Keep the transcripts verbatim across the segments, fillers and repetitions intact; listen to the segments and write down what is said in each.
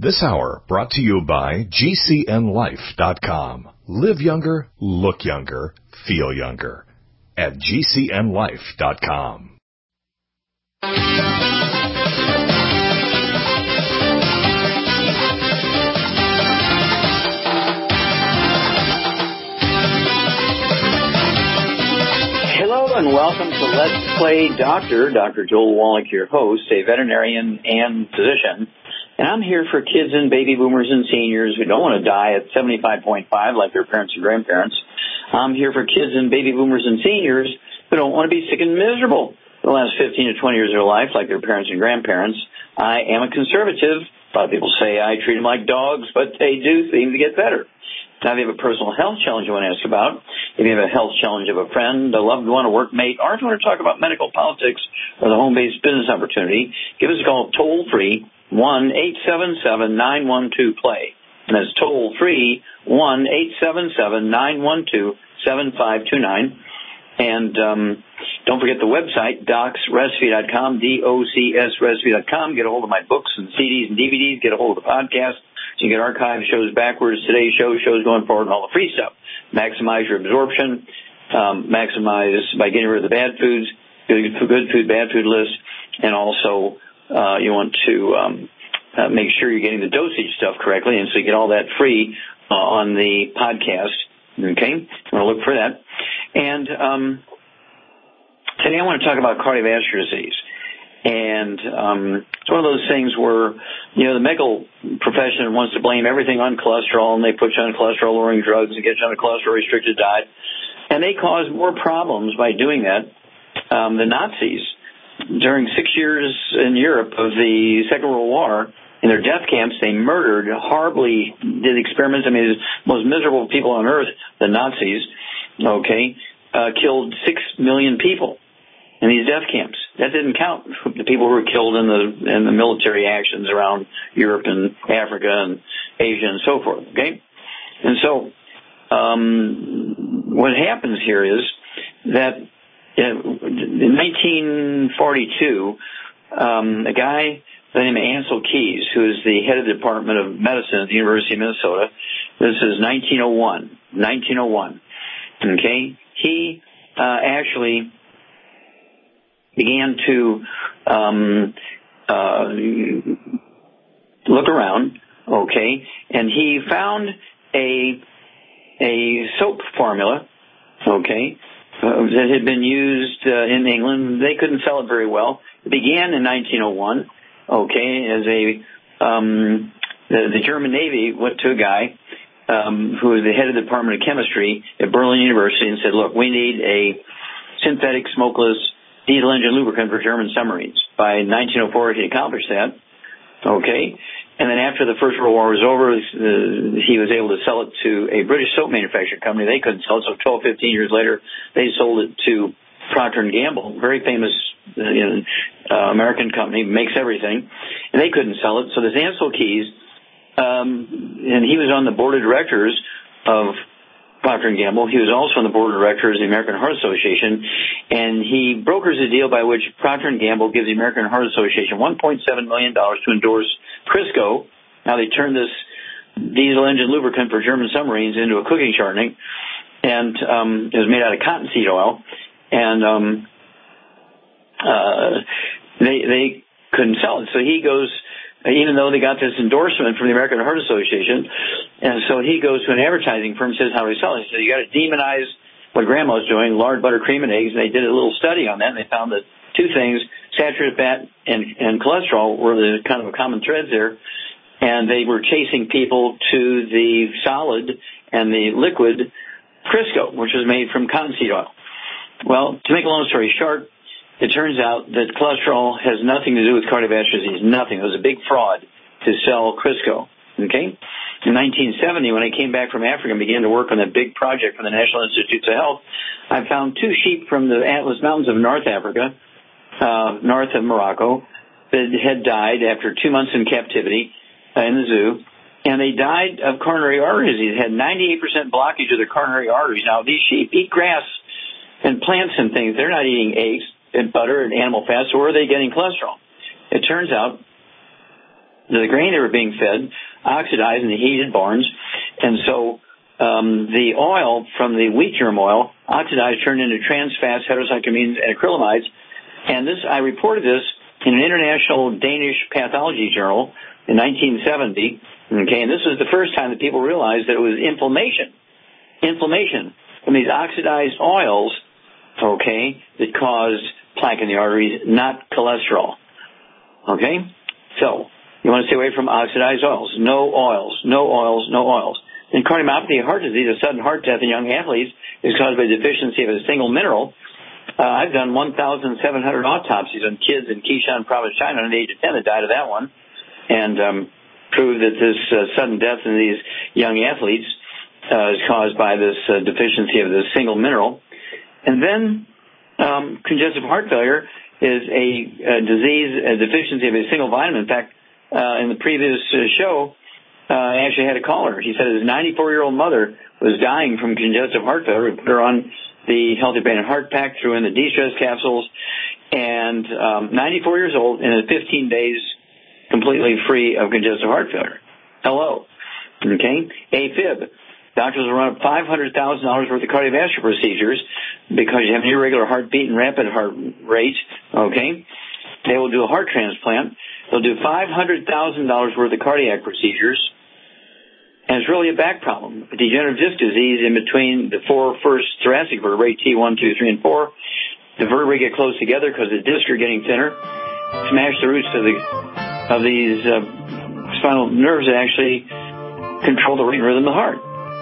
This hour brought to you by G C N life dot com. Live younger, look younger, feel younger at G C N life dot com. Hello and welcome to Let's Play Doctor. Doctor Joel Wallach, your host, a veterinarian and physician. And I'm here for kids and baby boomers and seniors who don't want to die at seventy-five point five like their parents and grandparents. I'm here for kids and baby boomers and seniors who don't want to be sick and miserable for the last fifteen to twenty years of their life like their parents and grandparents. I am a conservative. A lot of people say I treat them like dogs, but they do seem to get better. Now, if you have a personal health challenge you want to ask about, if you have a health challenge of a friend, a loved one, a workmate, or if you want to talk about medical politics or the home-based business opportunity, give us a call toll-free, one eight seven seven nine one two play. And that's toll-free, one eight seven seven nine one two seven five two nine. And um, don't forget the website, docs recipe dot com, D O C S recipe dot com. Get a hold of my books and C Ds and D V Ds. Get a hold of the podcast. So you can get archived shows backwards, today's show, shows going forward, and all the free stuff. Maximize your absorption. Um, maximize by getting rid of the bad foods, good, good food, bad food list. And also uh, you want to um, uh, make sure you're getting the dosage stuff correctly. And so you get all that free uh, on the podcast. Okay? I'm going to look for that. And um, today I want to talk about cardiovascular disease. And um, it's one of those things where, you know, the medical profession wants to blame everything on cholesterol, and they put you on cholesterol-lowering drugs and get you on a cholesterol-restricted diet. And they cause more problems by doing that. Um, the Nazis, during six years in Europe of the Second World War, in their death camps, they murdered, horribly did experiments. I mean, the most miserable people on earth, the Nazis, okay, uh, killed six million people in these death camps. That didn't count the people who were killed in the in the military actions around Europe and Africa and Asia and so forth, okay? And so um, what happens here is that in nineteen forty-two, um, a guy by the name of Ancel Keys, who is the head of the Department of Medicine at the University of Minnesota, this is nineteen oh one, nineteen oh one, okay? He uh, actually began to um, uh, look around, okay, and he found a a soap formula, okay, uh, that had been used uh, in England. They couldn't sell it very well. It began in nineteen oh one, okay, as a um, the, the German Navy went to a guy um, who was the head of the Department of Chemistry at Berlin University and said, look, we need a synthetic smokeless diesel engine lubricant for German submarines. By nineteen oh four, he accomplished that. Okay. And then after the First World War was over, uh, he was able to sell it to a British soap manufacturing company. They couldn't sell it, so twelve, fifteen years later, they sold it to Procter and Gamble, very famous uh, you know, uh, American company, makes everything. And they couldn't sell it. So this Ancel Keys, um, and he was on the board of directors of Procter and Gamble. He was also on the board of directors of the American Heart Association, and he brokers a deal by which Procter and Gamble gives the American Heart Association one point seven million dollars to endorse Crisco. Now they turned this diesel engine lubricant for German submarines into a cooking shortening, and um, it was made out of cottonseed oil, and um, uh, they they couldn't sell it. So he goes, even though they got this endorsement from the American Heart Association, and so he goes to an advertising firm and says, how do we sell it? He says, you got to demonize what Grandma's doing, lard, butter, cream, and eggs. And they did a little study on that, and they found that two things, saturated fat and, and cholesterol, were the kind of a common threads there. And they were chasing people to the solid and the liquid Crisco, which was made from cottonseed oil. Well, to make a long story short, it turns out that cholesterol has nothing to do with cardiovascular disease, nothing. It was a big fraud to sell Crisco, okay? In nineteen seventy, when I came back from Africa and began to work on that big project for the National Institutes of Health, I found two sheep from the Atlas Mountains of North Africa, uh, north of Morocco, that had died after two months in captivity uh, in the zoo, and they died of coronary artery disease. They had ninety-eight percent blockage of their coronary arteries. Now, these sheep eat grass and plants and things. They're not eating eggs and butter and animal fat, so where are they getting cholesterol? It turns out the grain they were being fed oxidized in the heated barns, and so um, the oil from the wheat germ oil oxidized, turned into trans fats, heterocyclamines, and acrylamides. And this, I reported this in an international Danish pathology journal in nineteen seventy. Okay, and this was the first time that people realized that it was inflammation, inflammation from these oxidized oils, okay, that caused plaque in the arteries, not cholesterol. Okay, so you want to stay away from oxidized oils. No oils, no oils, no oils. And cardiomyopathy, heart disease, a sudden heart death in young athletes, is caused by deficiency of a single mineral. Uh, I've done one thousand seven hundred autopsies on kids in Qishan province, China, at the age of ten that died of that one, and um, proved that this uh, sudden death in these young athletes uh, is caused by this uh, deficiency of this single mineral. And then um, congestive heart failure is a, a disease, a deficiency of a single vitamin. In fact, uh, in the previous uh, show, uh, I actually had a caller. He said his ninety-four-year-old mother was dying from congestive heart failure. We put her on the Healthy Brain and Heart Pack, threw in the de-stress capsules, and um, ninety-four years old, and in fifteen days, completely free of congestive heart failure. Hello. Okay? AFib. Doctors will run up five hundred thousand dollars worth of cardiovascular procedures because you have an irregular heartbeat and rapid heart rate. Okay? They will do a heart transplant. They'll do five hundred thousand dollars worth of cardiac procedures. And it's really a back problem. A degenerative disc disease in between the four first thoracic vertebrae, T one, two, three, and four. The vertebrae get close together because the discs are getting thinner. Smash the roots of the of these uh, spinal nerves that actually control the rate and rhythm of the heart.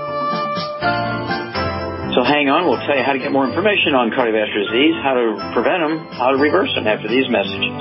So hang on, we'll tell you how to get more information on cardiovascular disease, how to prevent them, how to reverse them after these messages.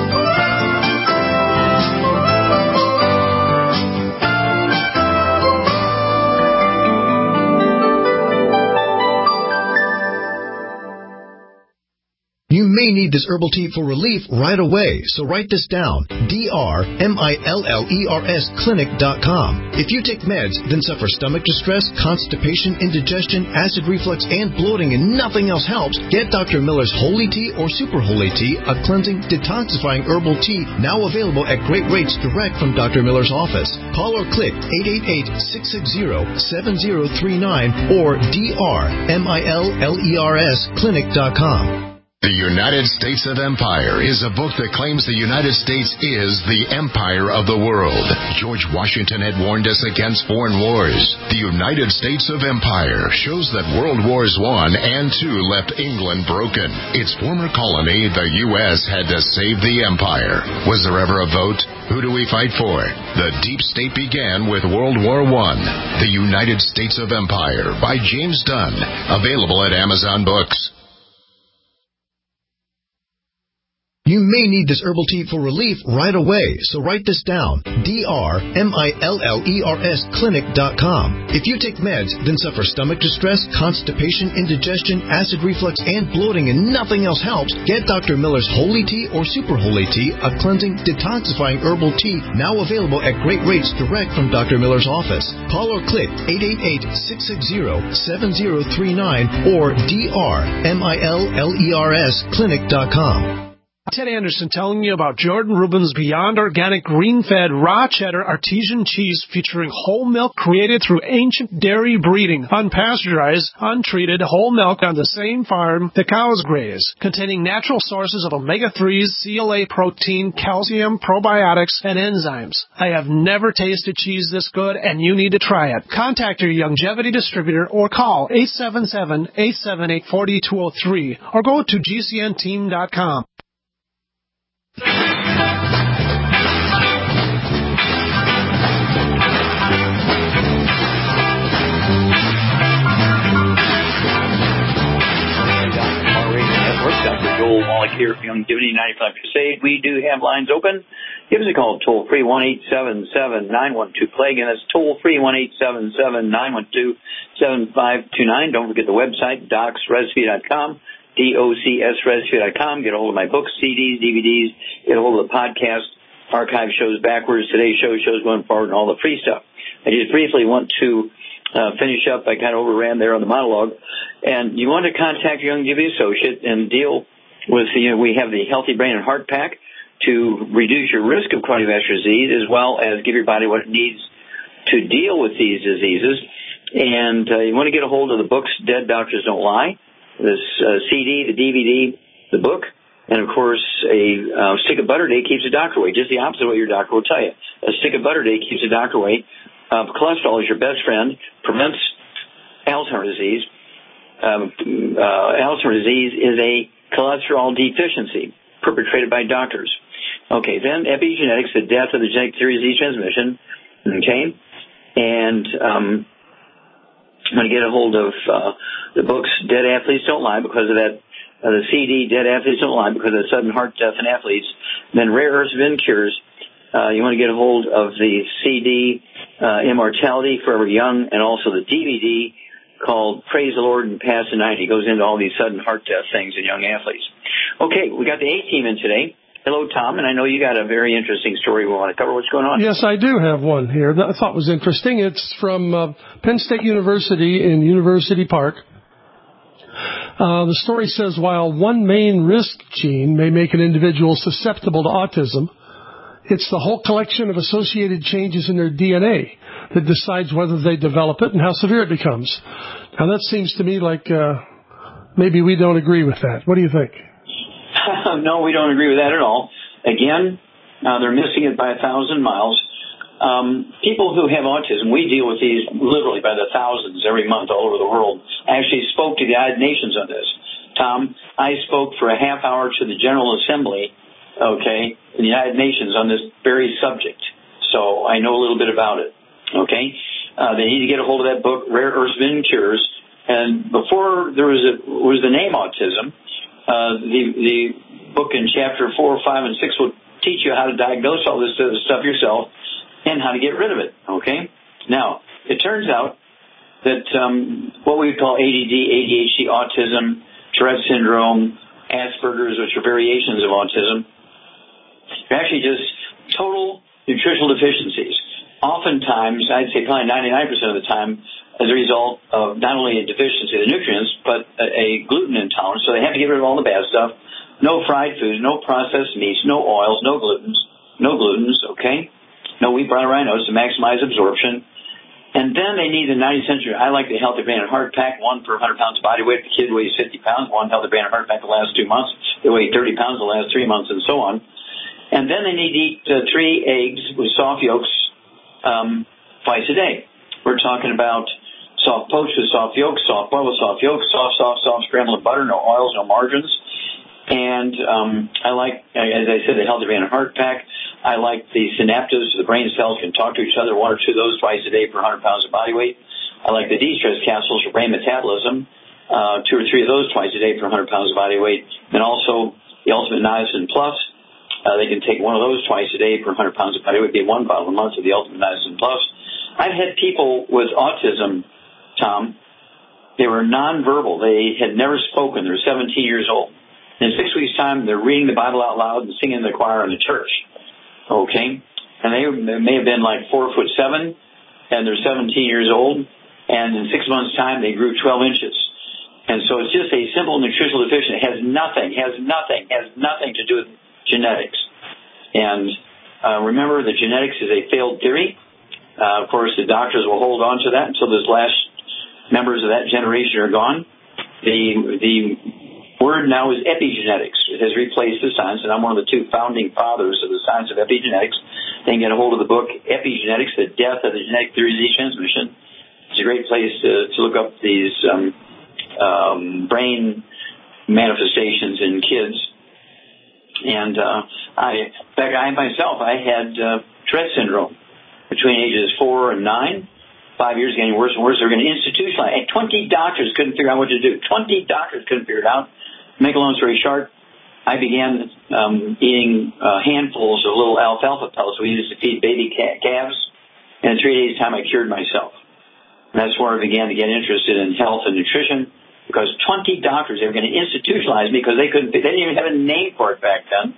You may need this herbal tea for relief right away, so write this down. D R M I L L E R S clinic dot com. If you take meds, then suffer stomach distress, constipation, indigestion, acid reflux, and bloating, and nothing else helps, get Doctor Miller's Holy Tea or Super Holy Tea, a cleansing, detoxifying herbal tea, now available at great rates direct from Doctor Miller's office. Call or click eight eight eight, six six zero, seven zero three nine or D R M I L L E R S clinic dot com. The United States of Empire is a book that claims the United States is the empire of the world. George Washington had warned us against foreign wars. The United States of Empire shows that World Wars One and Two left England broken. Its former colony, the U S, had to save the empire. Was there ever a vote? Who do we fight for? The deep state began with World War One. The United States of Empire by James Dunn. Available at Amazon Books. You may need this herbal tea for relief right away, so write this down. D R M I L L E R S clinic dot com. If you take meds, then suffer stomach distress, constipation, indigestion, acid reflux, and bloating, and nothing else helps, get Doctor Miller's Holy Tea or Super Holy Tea, a cleansing, detoxifying herbal tea, now available at great rates direct from Doctor Miller's office. Call or click eight eight eight, six six zero, seven zero three nine or D R M I L L E R S clinic dot com. Ted Anderson telling you about Jordan Rubin's Beyond Organic Green-Fed Raw Cheddar Artesian Cheese featuring whole milk created through ancient dairy breeding, unpasteurized, untreated whole milk on the same farm the cows graze, containing natural sources of omega threes, C L A protein, calcium, probiotics, and enzymes. I have never tasted cheese this good, and you need to try it. Contact your Youngevity distributor or call eight seven seven, eight seven eight, four two zero three or go to G C N team dot com. Doctor Joel Wallach here for Youngevity ninety-five Crusade. We do have lines open. Give us a call, toll free, one eight seven seven, nine one two, play. Again, that's toll free, one eight seven seven, nine one two, seven five two nine. Don't forget the website, docs recipe dot com, D O C S recipe dot com. Get a hold of my books, C Ds, D V Ds. Get a hold of the podcast, archive shows backwards, today's show, shows going forward, and all the free stuff. I just briefly want to Uh, finish up. I kind of overran there on the monologue. And you want to contact your Youngevity associate and deal with, you know, we have the Healthy Brain and Heart Pack, to reduce your risk of cardiovascular disease as well as give your body what it needs to deal with these diseases. And uh, you want to get a hold of the books, Dead Doctors Don't Lie, this uh, C D, the D V D, the book, and, of course, a uh, stick of butter a day keeps a doctor away, just the opposite of what your doctor will tell you. A stick of butter a day keeps a doctor away. Uh, cholesterol is your best friend, prevents Alzheimer's disease. Um, uh, Alzheimer's disease is a cholesterol deficiency perpetrated by doctors. Okay, then epigenetics, the death of the genetic theory of disease transmission. Okay, and um, I'm going to get a hold of uh, the books Dead Athletes Don't Lie because of that, uh, the C D Dead Athletes Don't Lie because of the sudden heart death in athletes. And then Rare Earths Vin Cures. Uh, you want to get a hold of the C D uh, Immortality Forever Young and also the D V D called Praise the Lord and Past the ninety. It goes into all these sudden heart death things in young athletes. Okay, we got the A team in today. Hello, Tom, and I know you got a very interesting story we want to cover. What's going on? Yes, I do have one here that I thought was interesting. It's from uh, Penn State University in University Park. Uh, the story says, while one main risk gene may make an individual susceptible to autism, it's the whole collection of associated changes in their D N A that decides whether they develop it and how severe it becomes. Now, that seems to me like uh, maybe we don't agree with that. What do you think? No, we don't agree with that at all. Again, uh, they're missing it by a thousand miles. Um, people who have autism, we deal with these literally by the thousands every month all over the world. I actually spoke to the United Nations on this. Tom, I spoke for a half hour to the General Assembly, okay, in the United Nations on this very subject. So I know a little bit about it, okay? Uh, they need to get a hold of that book, Rare Earths Vin Cures. And before there was, a, was the name autism, Uh, the, the book in chapter four, five, and six will teach you how to diagnose all this stuff yourself and how to get rid of it, okay? Now, it turns out that um, what we would call A D D, A D H D, autism, Tourette syndrome, Asperger's, which are variations of autism, are actually just total nutritional deficiencies. Oftentimes, I'd say probably ninety-nine percent of the time, as a result of not only a deficiency of the nutrients, but a, a gluten intolerance. So they have to get rid of all the bad stuff. No fried foods, no processed meats, no oils, no glutens, no glutens, okay? No wheat, brown, rhinos to maximize absorption. And then they need the ninetieth century. I like the Healthy Brain and Heart Pack, one per one hundred pounds of body weight. The kid weighs fifty pounds, one Healthy Brain and Heart Pack the last two months. They weigh thirty pounds the last three months, and so on. And then they need to eat uh, three eggs with soft yolks um, twice a day. We're talking about soft poached with soft yolks, soft boiled with soft yolks, soft, soft, soft scrambled butter, no oils, no margarines. And um, I like, as I said, the Healthy Brain and Heart Pack. I like the synapses. The brain cells can talk to each other, one or two of those twice a day per one hundred pounds of body weight. I like the de-stress capsules for brain metabolism, uh, two or three of those twice a day per one hundred pounds of body weight. And also the Ultimate Niacin Plus. Uh, they can take one of those twice a day per one hundred pounds of body weight, be one bottle a month of the Ultimate Niacin Plus. I've had people with autism, Tom, they were nonverbal. They had never spoken. They were seventeen years old. In six weeks' time, they're reading the Bible out loud and singing in the choir in the church. Okay? And they may have been like four foot seven, and they're seventeen years old. And in six months' time, they grew twelve inches. And so it's just a simple nutritional deficiency. It has nothing, has nothing, has nothing to do with genetics. And uh, remember, the genetics is a failed theory. Uh, of course, the doctors will hold on to that until those last members of that generation are gone. The the word now is epigenetics. It has replaced the science, and I'm one of the two founding fathers of the science of epigenetics. They can get a hold of the book, Epigenetics, The Death of the Genetic Theory of Disease Transmission. It's a great place to, to look up these um, um, brain manifestations in kids. And uh, I, in fact, I myself, I had uh, Tourette syndrome between ages four and nine. Five years getting worse and worse. They're going to institutionalize. And twenty doctors couldn't figure out what to do. twenty doctors couldn't figure it out. Make a long story short, I began um, eating uh, handfuls of little alfalfa pellets we used to feed baby calves. And in three days' time, I cured myself. And that's where I began to get interested in health and nutrition, because twenty doctors, they were going to institutionalize me because they couldn't, they didn't even have a name for it back then.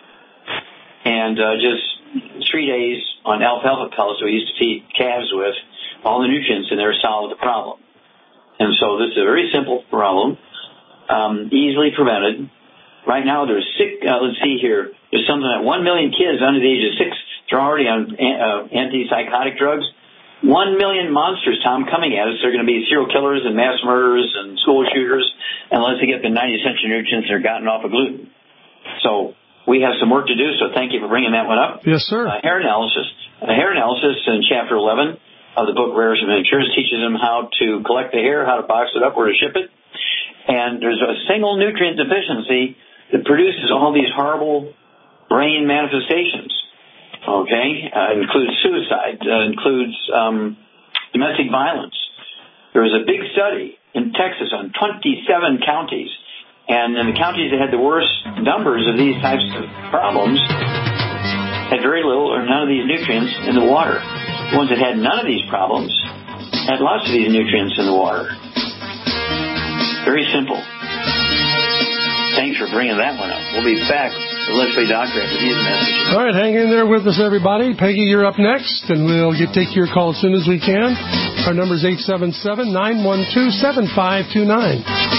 And uh, just three days on alfalfa pellets we used to feed calves with, all the nutrients in there solved the problem. And so this is a very simple problem, um, easily prevented, Right now, there's six, uh, let's see here, there's something like one million kids under the age of six, they're already on uh, antipsychotic drugs. One million monsters, Tom, coming at us. They're going to be serial killers and mass murderers and school shooters unless they get the ninety essential nutrients that are gotten off of gluten. So we have some work to do, so thank you for bringing that one up. Yes, sir. Uh, hair analysis. Uh, hair analysis in Chapter eleven of the book Rarest of Natures teaches them how to collect the hair, how to box it up, where to ship it. And there's a single nutrient deficiency that produces all these horrible brain manifestations, okay? Uh, includes suicide, uh, includes um, domestic violence. There was a big study in Texas on twenty-seven counties, and in the counties that had the worst numbers of these types of problems had very little or none of these nutrients in the water. The ones that had none of these problems had lots of these nutrients in the water. Very simple. Thanks for bringing that one up. We'll be back with Let's Play Doctor after these messages. All right, hang in there with us, everybody. Peggy, you're up next, and we'll get take your call as soon as we can. Our number is eight seven seven, nine one two, seven five two nine.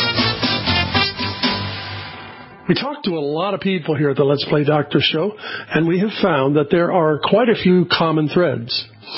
We talked to a lot of people here at the Let's Play Doctor show, and we have found that there are quite a few common threads.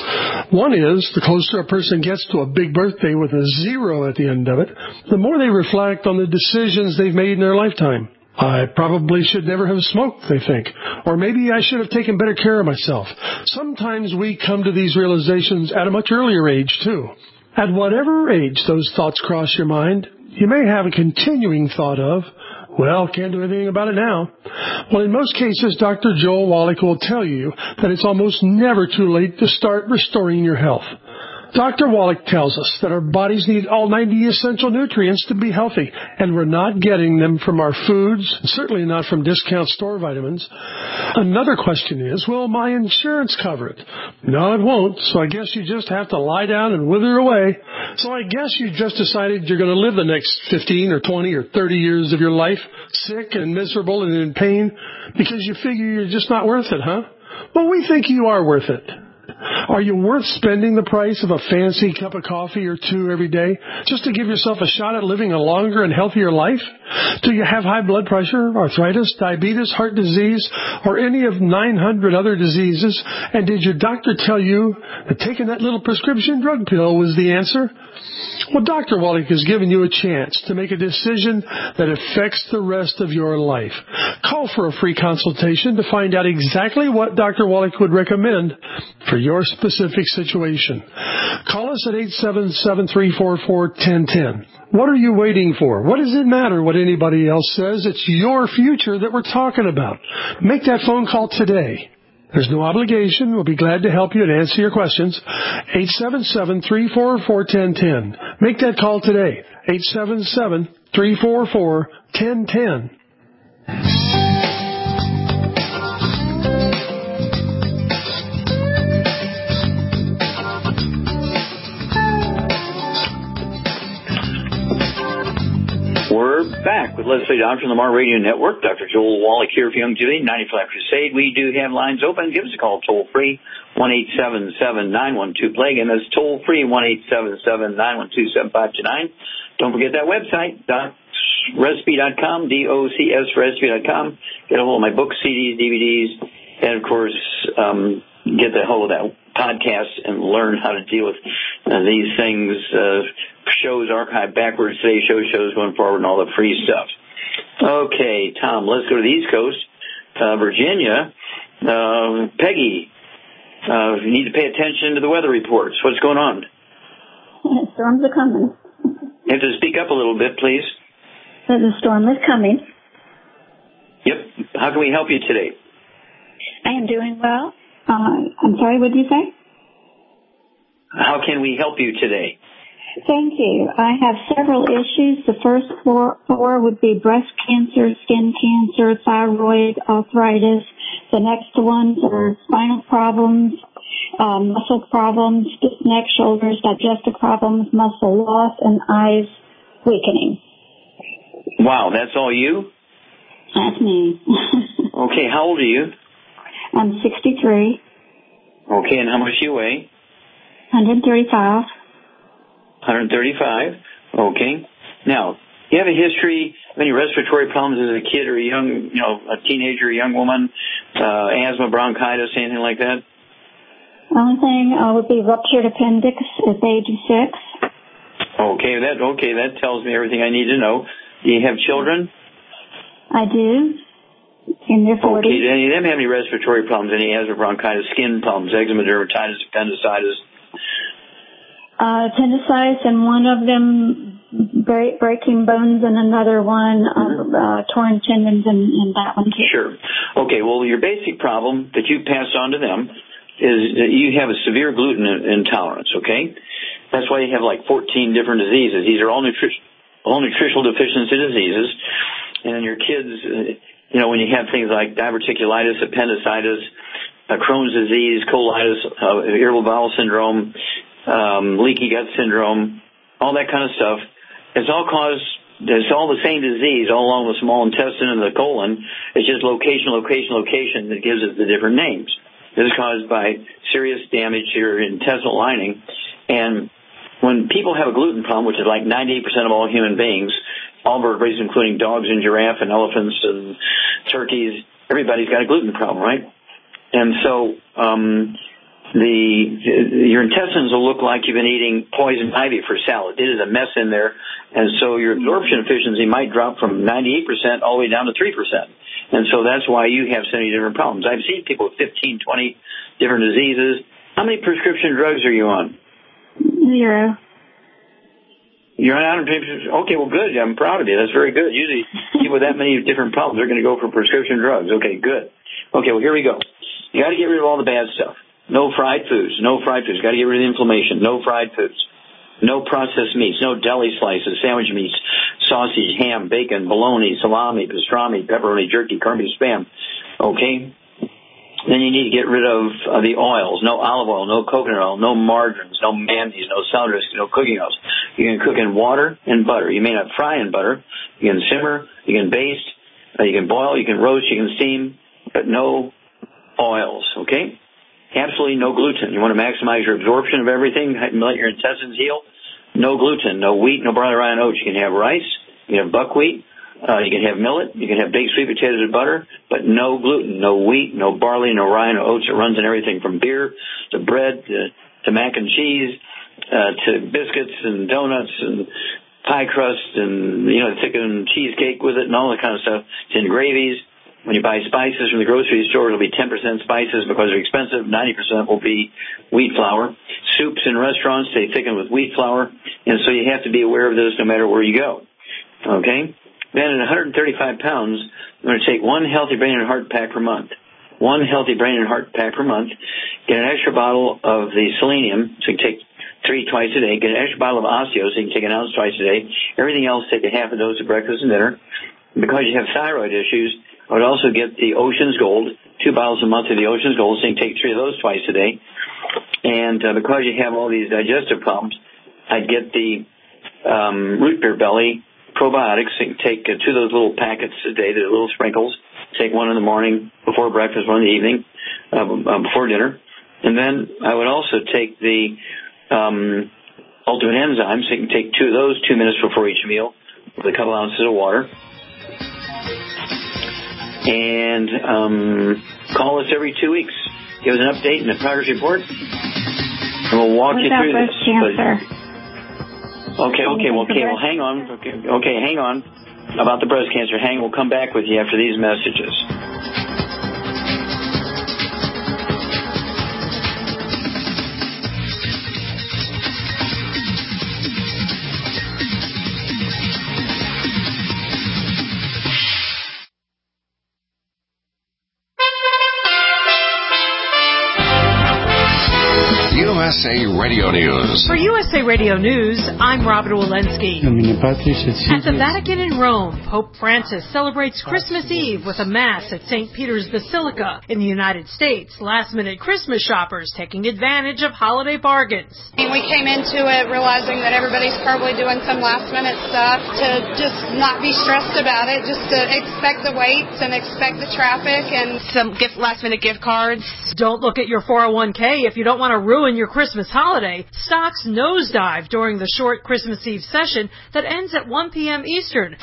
One is, the closer a person gets to a big birthday with a zero at the end of it, the more they reflect on the decisions they've made in their lifetime. I probably should never have smoked, they think. Or maybe I should have taken better care of myself. Sometimes we come to these realizations at a much earlier age, too. At whatever age those thoughts cross your mind, you may have a continuing thought of, well, can't do anything about it now. Well, in most cases, Doctor Joel Wallach will tell you that it's almost never too late to start restoring your health. Doctor Wallach tells us that our bodies need all ninety essential nutrients to be healthy, and we're not getting them from our foods, certainly not from discount store vitamins. Another question is, will my insurance cover it? No, it won't, so I guess you just have to lie down and wither away. So I guess you just decided you're going to live the next fifteen or twenty or thirty years of your life sick and miserable and in pain because you figure you're just not worth it, huh? Well, we think you are worth it. Are you worth spending the price of a fancy cup of coffee or two every day just to give yourself a shot at living a longer and healthier life? Do you have high blood pressure, arthritis, diabetes, heart disease, or any of nine hundred other diseases? And did your doctor tell you that taking that little prescription drug pill was the answer? Well, Doctor Wallach has given you a chance to make a decision that affects the rest of your life. Call for a free consultation to find out exactly what Doctor Wallach would recommend for your specific situation. Call us at eight seven seven, three four four, one zero one zero. What are you waiting for? What does it matter what anybody else says? It's your future that we're talking about. Make that phone call today. There's no obligation. We'll be glad to help you and answer your questions. eight seven seven, three four four, one zero one zero. Make that call today. eight seven seven, three four four, one zero one zero. We're back with Let's Play Doctor on the Mar Radio Network. Doctor Joel Wallach here for Young Judy, ninety-five Crusade. We do have lines open. Give us a call toll-free, one eight seven seven, nine one two, plague. And that's toll-free, one eight seven seven, nine one two, seven five two nine. Don't forget that website, doc recipe dot com, D O C S recipe dot com. Get a hold of my books, C Ds, D V Ds, and, of course, um, get the hold of that podcast and learn how to deal with uh, these things, uh, shows archived backwards, today's show shows going forward, and all the free stuff. Okay, Tom, let's go to the East Coast. Uh, Virginia, uh, Peggy, uh, you need to pay attention to the weather reports. What's going on? Storms are coming. You have to speak up a little bit, please. The storm is coming. Yep. How can we help you today? I am doing well. Uh, I'm sorry, what did you say? How can we help you today? Thank you. I have several issues. The first four, four would be breast cancer, skin cancer, thyroid, arthritis. The next ones are spinal problems, um, muscle problems, neck, shoulders, digestive problems, muscle loss, and eyes weakening. Wow, that's all you? That's me. Okay, how old are you? I'm sixty-three. Okay, and how much do you weigh? one thirty-five. one thirty-five. Okay. Now, you have a history of any respiratory problems as a kid or a young, you know, a teenager, a young woman, uh, asthma, bronchitis, anything like that? Only thing uh, would be ruptured appendix at the age of six. Okay, that okay, that tells me everything I need to know. Do you have children? I do. In their forties. Okay, do any of them have any respiratory problems, any asthma, bronchitis, skin problems, eczema, dermatitis, appendicitis? Uh, appendicitis, and one of them break, breaking bones, and another one uh, uh, torn tendons, and, and that one too. Sure. Okay, well, your basic problem that you pass on to them is that you have a severe gluten intolerance, okay? That's why you have like fourteen different diseases. These are all, nutri- all nutritional deficiency diseases. And your kids, uh, you know, when you have things like diverticulitis, appendicitis, uh, Crohn's disease, colitis, uh, irritable bowel syndrome, um, leaky gut syndrome, all that kind of stuff, it's all caused, it's all the same disease all along the small intestine and the colon. It's just location, location, location that gives it the different names. This is caused by serious damage to your intestinal lining. And when people have a gluten problem, which is like ninety-eight percent of all human beings, all vertebrates, including dogs and giraffe and elephants and turkeys, everybody's got a gluten problem, right? And so um, the your intestines will look like you've been eating poison ivy for salad. It is a mess in there, and so your absorption efficiency might drop from ninety-eight percent all the way down to three percent. And so that's why you have so many different problems. I've seen people with fifteen, twenty different diseases. How many prescription drugs are you on? Zero. You're on prescription. Okay, well, good. I'm proud of you. That's very good. Usually people with that many different problems are going to go for prescription drugs. Okay, good. Okay, well, here we go. You got to get rid of all the bad stuff. No fried foods. No fried foods. Got to get rid of the inflammation. No fried foods. No processed meats. No deli slices, sandwich meats, sausage, ham, bacon, bologna, salami, pastrami, pepperoni, jerky, corned beef, spam. Okay? Then you need to get rid of uh, the oils. No olive oil, no coconut oil, no margarines, no mayonnaise, no salad dressing, no cooking oils. You can cook in water and butter. You may not fry in butter. You can simmer. You can baste. Uh, you can boil. You can roast. You can steam. But no oils, okay? Absolutely no gluten. You want to maximize your absorption of everything, let your intestines heal. No gluten, no wheat, no barley, rye, and oats. You can have rice. You can have buckwheat. Uh, you can have millet, you can have baked sweet potatoes with butter, but no gluten, no wheat, no barley, no rye, no oats. It runs in everything from beer to bread to, to mac and cheese, uh, to biscuits and donuts and pie crust and, you know, thickened cheesecake with it and all that kind of stuff. It's in gravies. When you buy spices from the grocery store, it'll be ten percent spices because they're expensive. ninety percent will be wheat flour. Soups in restaurants, they thicken with wheat flour. And so you have to be aware of this no matter where you go. Okay? Then at one hundred thirty-five pounds, I'm going to take one healthy brain and heart pack per month. One healthy brain and heart pack per month. Get an extra bottle of the selenium, so you can take three twice a day. Get an extra bottle of osteo, so you can take an ounce twice a day. Everything else, take a half a dose at breakfast and dinner. Because you have thyroid issues, I would also get the Ocean's Gold, two bottles a month of the Ocean's Gold, so you can take three of those twice a day. And uh, because you have all these digestive problems, I'd get the um, root beer belly probiotics. You can take uh, two of those little packets a day, the little sprinkles. Take one in the morning before breakfast, one in the evening uh, uh, before dinner. And then I would also take the um, Ultimate Enzyme, so you can take two of those two minutes before each meal with a couple ounces of water. And um, call us every two weeks. Give us an update and a progress report, and we'll walk what you about through breast this. Cancer? But, okay, okay, well, okay, well, hang on. Okay, okay, hang on. About the breast cancer, hang. We'll come back with you after these messages. U S A Radio News. For U S A Radio News, I'm Robert Walensky. At the Vatican in Rome, Pope Francis celebrates Christmas Eve with a Mass at Saint Peter's Basilica. In the United States, last-minute Christmas shoppers taking advantage of holiday bargains. We came into it realizing that everybody's probably doing some last-minute stuff to just not be stressed about it, just to expect the waits and expect the traffic and some gift last-minute gift cards. Don't look at your four oh one k if you don't want to ruin your Christmas holiday, stocks nosedive during the short Christmas Eve session that ends at one p.m. Eastern.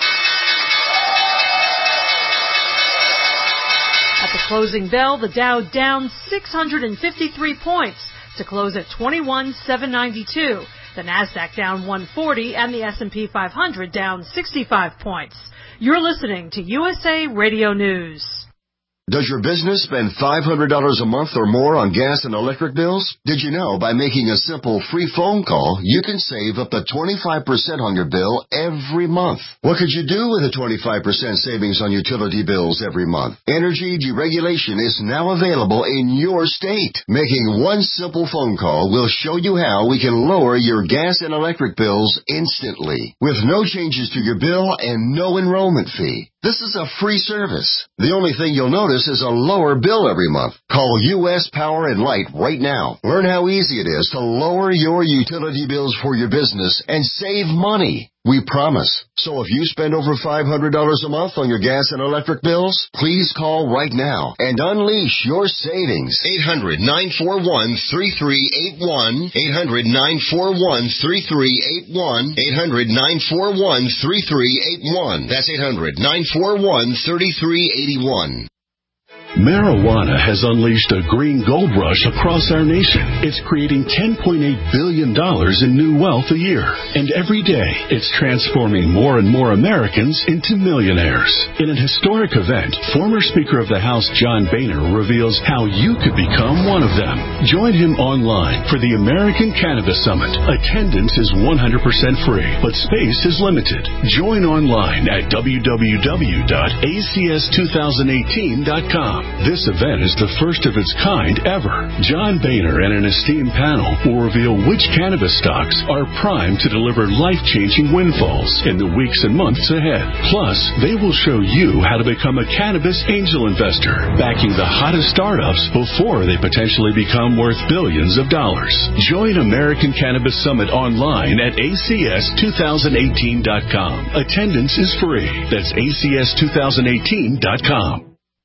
At the closing bell, the Dow down six hundred fifty-three points to close at twenty-one thousand seven hundred ninety-two. The Nasdaq down one hundred forty and the S and P five hundred down sixty-five points. You're listening to U S A Radio News. Does your business spend five hundred dollars a month or more on gas and electric bills? Did you know by making a simple free phone call, you can save up to twenty-five percent on your bill every month? What could you do with a twenty-five percent savings on utility bills every month? Energy deregulation is now available in your state. Making one simple phone call will show you how we can lower your gas and electric bills instantly with no changes to your bill and no enrollment fee. This is a free service. The only thing you'll notice is a lower bill every month. Call U S Power and Light right now. Learn how easy it is to lower your utility bills for your business and save money. We promise. So if you spend over five hundred dollars a month on your gas and electric bills, please call right now and unleash your savings. eight hundred, nine four one, three three eight one. eight hundred, nine four one, three three eight one. eight hundred, nine four one, three three eight one. That's eight hundred, nine four one, three three eight one. Marijuana has unleashed a green gold rush across our nation. It's creating ten point eight billion dollars in new wealth a year. And every day, it's transforming more and more Americans into millionaires. In an historic event, former Speaker of the House John Boehner reveals how you could become one of them. Join him online for the American Cannabis Summit. Attendance is one hundred percent free, but space is limited. Join online at w w w dot a c s two thousand eighteen dot com. This event is the first of its kind ever. John Boehner and an esteemed panel will reveal which cannabis stocks are primed to deliver life-changing windfalls in the weeks and months ahead. Plus, they will show you how to become a cannabis angel investor, backing the hottest startups before they potentially become worth billions of dollars. Join American Cannabis Summit online at a c s two thousand eighteen dot com. Attendance is free. That's a c s two thousand eighteen dot com.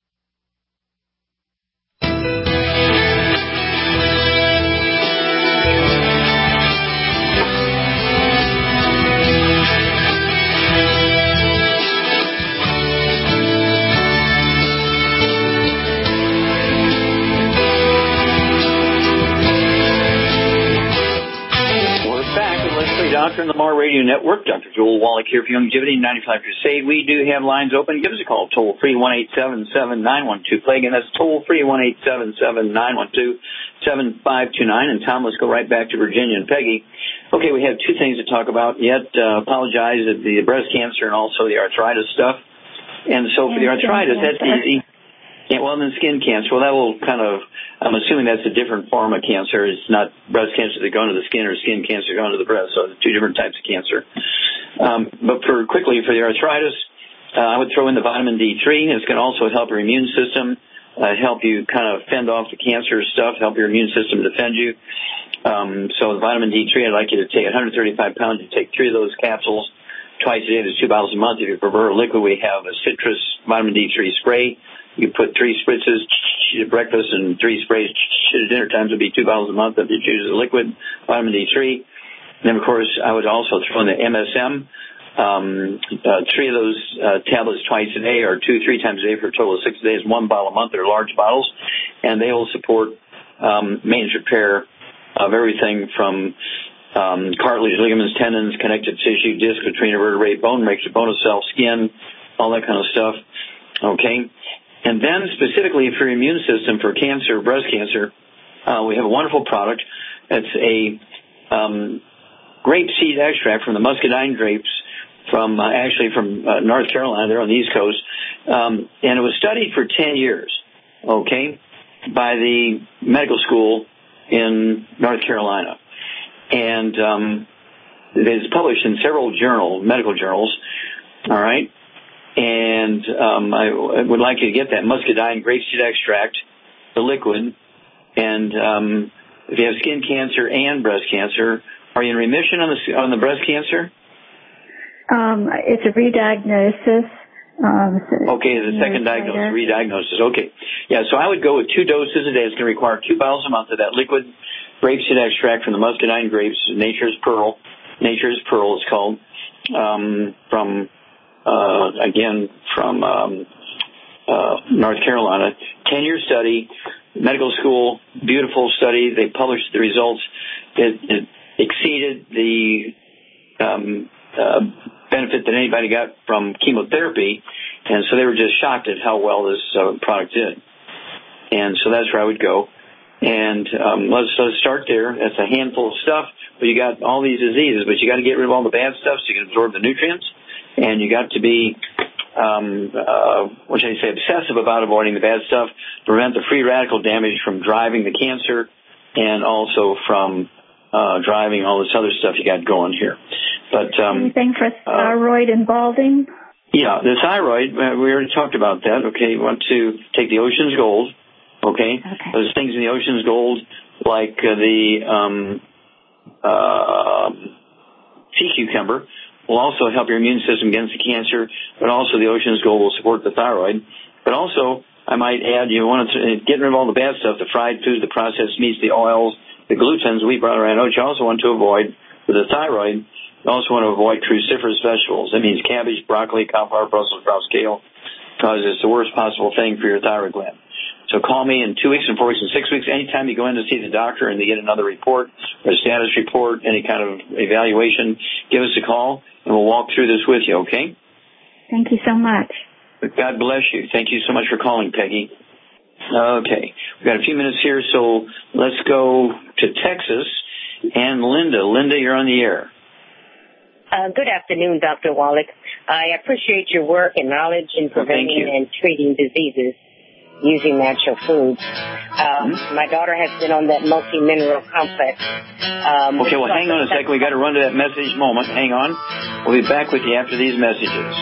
Doctor in the Mar Radio Network, Doctor Joel Wallach here for Youngevity ninety-five Crusade. We do have lines open. Give us a call, toll free, one eight seven seven, nine one two, play. Again, that's toll free, one eight seven seven, nine one two, seven five two nine. And Tom, let's go right back to Virginia and Peggy. Okay, we have two things to talk about yet. Uh, apologize at the breast cancer and also the arthritis stuff. And so for the arthritis, that's easy. Yeah, well, then skin cancer. Well, that will kind of, I'm assuming that's a different form of cancer. It's not breast cancer that go into the skin or skin cancer going to the breast. So two different types of cancer. Um, but for quickly, for the arthritis, uh, I would throw in the vitamin D three. It's going to also help your immune system, uh, help you kind of fend off the cancer stuff, help your immune system defend you. Um, so the vitamin D three, I'd like you to take one hundred thirty-five pounds. You take three of those capsules twice a day. There's two bottles a month. If you prefer a liquid, we have a citrus vitamin D three spray. You put three spritzes at breakfast and three sprays at dinner times would be two bottles a month if you choose a liquid vitamin D three. And then, of course, I would also throw in the M S M. Um, uh, three of those uh, tablets twice a day or two, three times a day for a total of six days, one bottle a month. They're large bottles, and they will support um, maintenance repair of everything from um, cartilage, ligaments, tendons, connective tissue, disc between a vertebrae, bone mixture, bone cell, skin, all that kind of stuff. Okay. And then specifically for your immune system, for cancer, breast cancer, uh, we have a wonderful product. It's a um, grape seed extract from the muscadine grapes from uh, actually from uh, North Carolina, there on the East Coast. Um, and it was studied for ten years, okay, by the medical school in North Carolina. And um, it is published in several journal, medical journals, all right? And um, I, I would like you to get that muscadine grapeseed extract, the liquid. And um, if you have skin cancer and breast cancer, are you in remission on the on the breast cancer? Um, it's a rediagnosis. Um, okay, the second diagnosis, rediagnosis. Okay, yeah. So I would go with two doses a day. It's going to require two bottles a month of that liquid grapeseed extract from the muscadine grapes, Nature's Pearl. Nature's Pearl is called, um, from, uh, again, from um, uh, North Carolina. ten-year study, medical school, beautiful study. They published the results. It, it exceeded the um, uh, benefit that anybody got from chemotherapy, and so they were just shocked at how well this uh, product did. And so that's where I would go. And um, let's, let's start there. That's a handful of stuff, but you got all these diseases, but you got to get rid of all the bad stuff so you can absorb the nutrients, and you got to be, um, uh, what should I say, obsessive about avoiding the bad stuff, prevent the free radical damage from driving the cancer, and also from uh, driving all this other stuff you got going here. But um, anything for thyroid uh, and balding? Yeah, the thyroid, uh, we already talked about that. Okay, you want to take the Ocean's Gold. Okay? okay. There's things in the Ocean's Gold like uh, the um, uh, sea cucumber will also help your immune system against the cancer, but also the Ocean's Gold will support the thyroid. But also, I might add, you want to get rid of all the bad stuff, the fried foods, the processed meats, the oils, the glutens, wheat, brown, and oats. You also want to avoid, with the thyroid, you also want to avoid cruciferous vegetables. That means cabbage, broccoli, cauliflower, Brussels sprouts, kale, because it's the worst possible thing for your thyroid gland. So call me in two weeks and four weeks and six weeks. Anytime you go in to see the doctor and they get another report or a status report, any kind of evaluation, give us a call and we'll walk through this with you, okay? Thank you so much. God bless you. Thank you so much for calling, Peggy. Okay. We've got a few minutes here, so let's go to Texas. And Linda. Linda, you're on the air. Uh, good afternoon, Doctor Wallach. I appreciate your work and knowledge in preventing well, and treating diseases using natural foods. Um, mm-hmm. My daughter has been on that multi-mineral complex. Um, okay, well, hang on a second. We've got to run to that message moment. Hang on. We'll be back with you after these messages.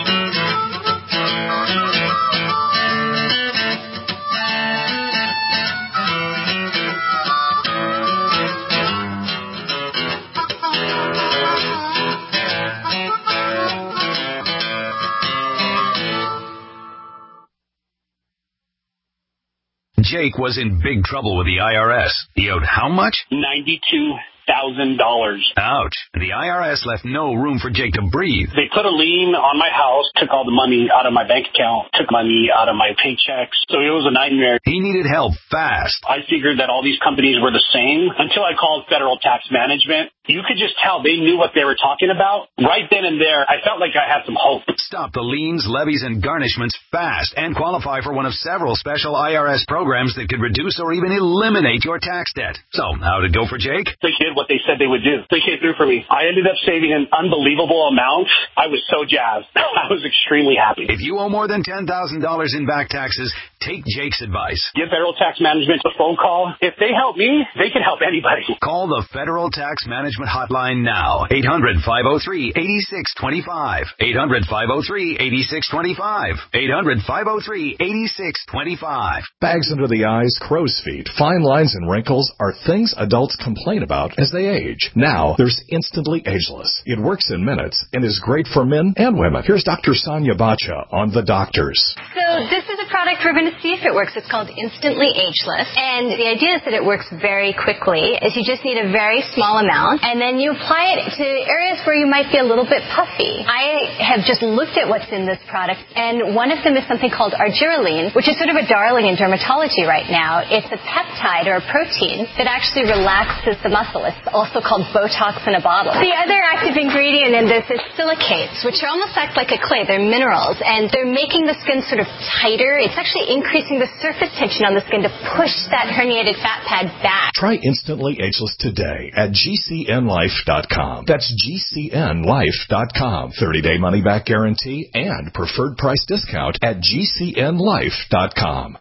Jake was in big trouble with the I R S. He owed how much? ninety-two thousand dollars. Ouch. The I R S left no room for Jake to breathe. They put a lien on my house, took all the money out of my bank account, took money out of my paychecks. So it was a nightmare. He needed help fast. I figured that all these companies were the same until I called Federal Tax Management. You could just tell they knew what they were talking about. Right then and there, I felt like I had some hope. Stop the liens, levies, and garnishments fast and qualify for one of several special I R S programs that could reduce or even eliminate your tax debt. So, how'd it go for Jake? They did what they said they would do. They came through for me. I ended up saving an unbelievable amount. I was so jazzed. I was extremely happy. If you owe more than ten thousand dollars in back taxes, take Jake's advice. Give Federal Tax Management a phone call. If they help me, they can help anybody. Call the Federal Tax Management hotline now. eight hundred, five oh three, eight six two five. eight hundred, five oh three, eight six two five. eight hundred, five oh three, eight six two five. Bags under the eyes, crow's feet, fine lines, and wrinkles are things adults complain about as they age. Now, there's Instantly Ageless. It works in minutes and is great for men and women. Here's Doctor Sonia Bacha on The Doctors. So this is a product we're going to see if it works. It's called Instantly Ageless. And the idea is that it works very quickly. Is you just need a very small amount, and then you apply it to areas where you might be a little bit puffy. I have just looked at what's in this product, and one of them is something called argireline, which is sort of a darling in dermatology right now. It's a peptide or a protein that actually relaxes the muscle. It's also called Botox in a bottle. The other active ingredient in this is silicates, which almost act like a clay. They're minerals, and they're making the skin sort of tighter. It's actually increasing the surface tension on the skin to push that herniated fat pad back. Try Instantly Ageless today at G C N life dot com. That's G C N life dot com. thirty-day money-back guarantee and preferred price discount at G C N life dot com.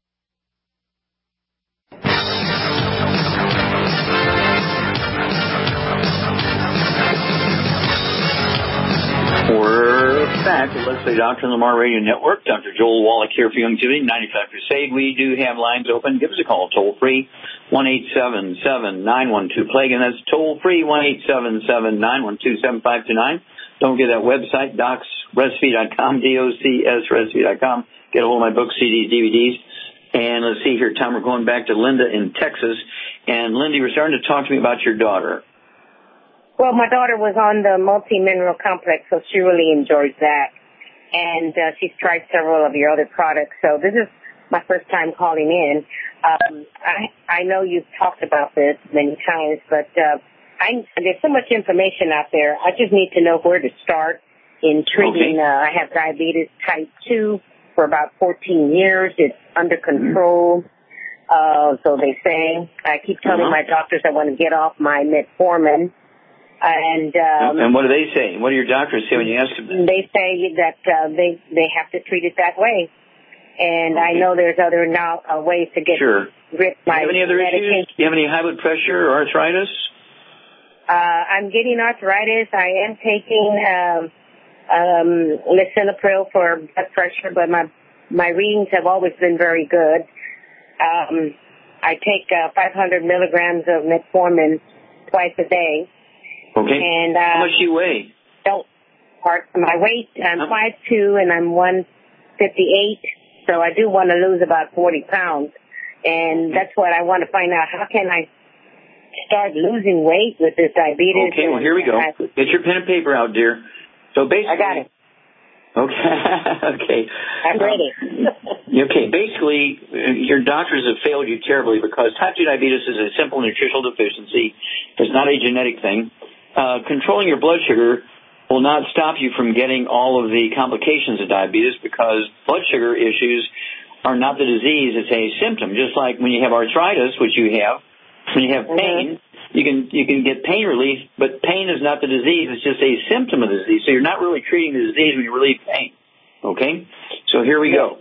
We're back with Let's Play Doctor on the Lamar Radio Network. Doctor Joel Wallach here for Youngevity, ninety-five Crusade. We do have lines open. Give us a call, toll free, one eight seven seven, nine one two, plague, and that's toll free, one eight seven seven, nine one two, seven five two nine. Don't forget that website, docs recipe dot com, D O C S recipe dot com. Get a hold of my books, C Ds, D V Ds. And let's see here, Tom, we're going back to Linda in Texas. And Linda, you were starting to talk to me about your daughter. Well, my daughter was on the multi-mineral complex, so she really enjoys that. And uh, she's tried several of your other products. So this is my first time calling in. Um, I, I know you've talked about this many times, but uh, I, there's so much information out there. I just need to know where to start in treating. Okay. Uh, I have diabetes type two for about fourteen years. It's under control. Uh, so they say. I keep telling uh-huh. my doctors I want to get off my metformin. And um, and what do they say? What do your doctors say when you ask them? They say that uh, they they have to treat it that way. And okay. I know there's other now uh, ways to get sure. rid of my do you have any other medication. issues? Do you have any high blood pressure or arthritis? Uh, I'm getting arthritis. I am taking um, um, lisinopril for blood pressure, but my my readings have always been very good. Um, I take uh, five hundred milligrams of metformin twice a day. Okay. And, uh, how much do you weigh? Don't part my weight. I'm five two and I'm one fifty-eight, so I do want to lose about forty pounds, and that's what I want to find out. How can I start losing weight with this diabetes? Okay, well here we go. Get your pen and paper out, dear. So basically, I got it. Okay. okay. I'm ready. Um, okay. Basically, your doctors have failed you terribly because type two diabetes is a simple nutritional deficiency. It's not a genetic thing. Uh, controlling your blood sugar will not stop you from getting all of the complications of diabetes because blood sugar issues are not the disease. It's a symptom. Just like when you have arthritis, which you have, when you have pain, mm-hmm. you can you can get pain relief, but pain is not the disease. It's just a symptom of the disease. So you're not really treating the disease when you relieve pain. Okay? So here we go.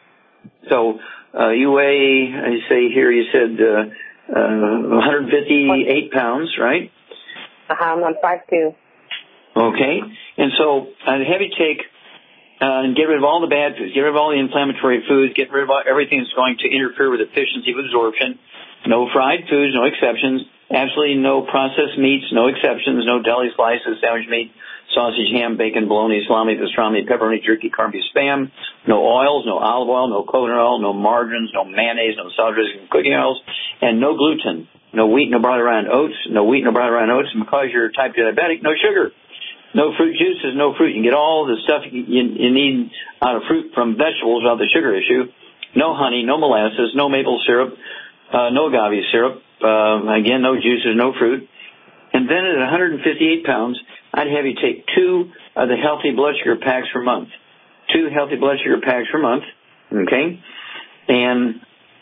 So uh, you weigh, I say here, you said uh, uh, one hundred fifty-eight pounds, right? Uh-huh, I'm five two. Okay. And so I'd have you take uh, and get rid of all the bad foods, get rid of all the inflammatory foods, get rid of all, everything that's going to interfere with efficiency of absorption. No fried foods, no exceptions. Absolutely no processed meats, no exceptions. No deli slices, sandwich meat, sausage, ham, bacon, bologna, salami, pastrami, pepperoni, jerky, corned beef, spam. No oils, no olive oil, no coconut oil, no margarines, no mayonnaise, no salad dressing, cooking oils, and no gluten. No wheat, no brown rye oats, no wheat, no brown rye oats. And because you're type two diabetic, no sugar. No fruit juices, no fruit. You can get all the stuff you, you need out of fruit from vegetables without the sugar issue. No honey, no molasses, no maple syrup, uh, no agave syrup. Uh, again, no juices, no fruit. And then at one hundred fifty-eight pounds, I'd have you take two of the healthy blood sugar packs per month. Two healthy blood sugar packs per month. Okay? And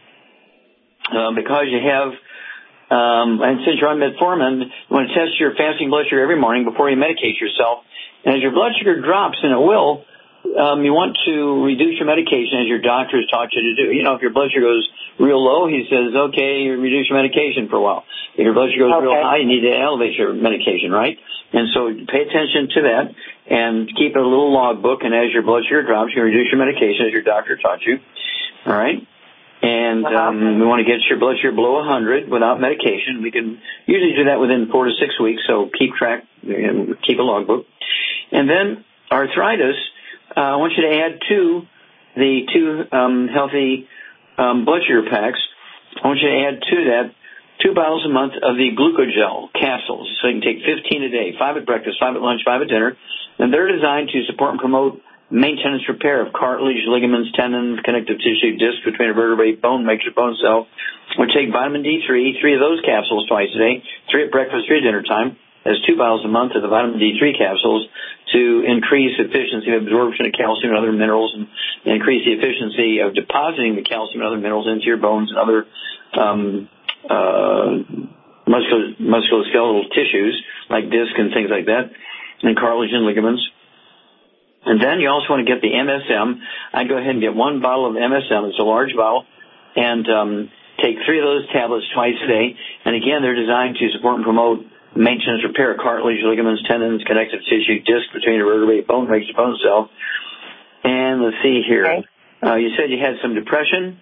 uh, because you have Um, and since you're on metformin, you want to test your fasting blood sugar every morning before you medicate yourself. And as your blood sugar drops, and it will, um, you want to reduce your medication as your doctor has taught you to do. You know, if your blood sugar goes real low, he says, okay, you reduce your medication for a while. If your blood sugar goes okay. real high, you need to elevate your medication, right? And so pay attention to that and keep a little log book. And as your blood sugar drops, you reduce your medication as your doctor taught you. All right? And um, we want to get your blood sugar below one hundred without medication. We can usually do that within four to six weeks, so keep track, keep a logbook. And then arthritis, uh, I want you to add to the two um, healthy um, blood sugar packs. I want you to add to that two bottles a month of the glucogel capsules. So you can take fifteen a day, five at breakfast, five at lunch, five at dinner. And they're designed to support and promote maintenance repair of cartilage, ligaments, tendons, connective tissue, disc between a vertebrae, bone, makes your bone cell. We take vitamin D three, three of those capsules twice a day, three at breakfast, three at dinner time. There's two bottles a month of the vitamin D three capsules to increase efficiency of absorption of calcium and other minerals and increase the efficiency of depositing the calcium and other minerals into your bones and other um, uh, muscular, musculoskeletal tissues like disc and things like that, and cartilage and ligaments. And then you also want to get the M S M. I'd go ahead and get one bottle of M S M. It's a large bottle. And um, take three of those tablets twice a day. And again, they're designed to support and promote maintenance, repair, cartilage, ligaments, tendons, connective tissue, disc between the vertebrae, bone, makes your bone cell. And let's see here. Okay. Uh, you said you had some depression?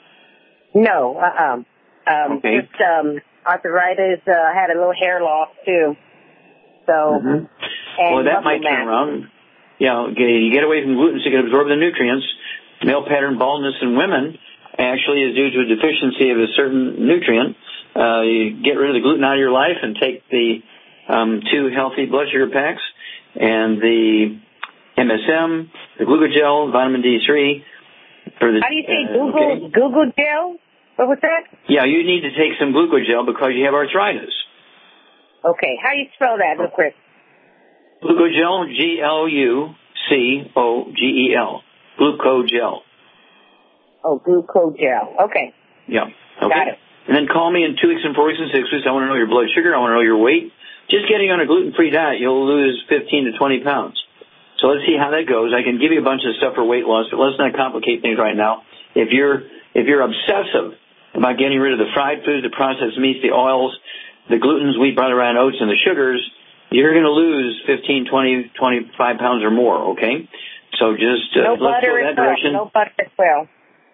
No. Uh-uh. Um, okay. Just um, arthritis. Uh, I had a little hair loss, too. So, mm-hmm. and well, that might turn around. Yeah, you get away from gluten so you can absorb the nutrients. Male pattern baldness in women actually is due to a deficiency of a certain nutrient. Uh, you get rid of the gluten out of your life and take the um, two healthy blood sugar packs and the M S M, the glucogel, vitamin D three. For the, How do you say uh, Google, okay. Google gel? What was that? Yeah, you need to take some glucogel because you have arthritis. Okay. How do you spell that, real quick? Glucogel, G L U C O G E L. Glucogel. Oh, glucogel. Okay. Yeah. Okay. Got it. And then call me in two weeks and four weeks and six weeks. I want to know your blood sugar. I want to know your weight. Just getting on a gluten-free diet, you'll lose fifteen to twenty pounds. So let's see how that goes. I can give you a bunch of stuff for weight loss, but let's not complicate things right now. If you're if you're obsessive about getting rid of the fried foods, the processed meats, the oils, the glutens, wheat, butter, and oats, and the sugars, you're going to lose fifteen, twenty, twenty-five pounds or more, okay? So just uh, no let's go that direction. No butter as well.